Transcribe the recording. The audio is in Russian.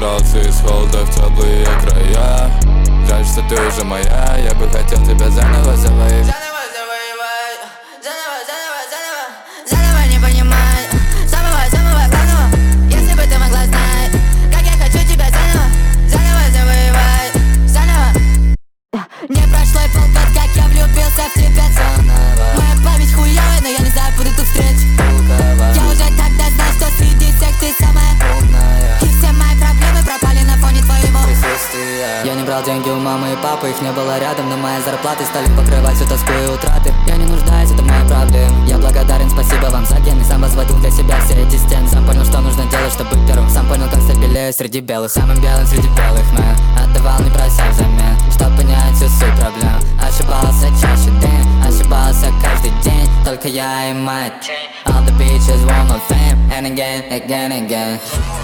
перебрался из холода в теплые края. Жаль, что ты уже моя, я бы хотел тебя заново завоевать. Заново не понимаю, самого главного. Если бы ты могла знать, как я хочу тебя заново завоевать. Не прошло и полгода, как я влюбился в тебя заново. Моя память хуёвая, но я не забуду ту встречу. Я уже тогда знал, что среди всех ты самая умная. И все мои проблемы пропали на фоне твоего присутствия. Я не брал деньги у мамы и папы, их не было рядом, но мои зарплаты стали покрывать всю тоску и утраты. Я не нуждаюсь, это моя проблема. Я благодарен, спасибо вам за гены. Сам возводил для себя все эти стены. Сам понял, что нужно делать, чтобы быть первым. Сам понял, как стать белее среди белых. Самым белым среди белых, man. Отдавал, не прося взамен, чтоб понять всю суть проблем. Ошибался чаще день, ошибался каждый день. Только я и моя тень. All the bitches want my fame, and again, again, again.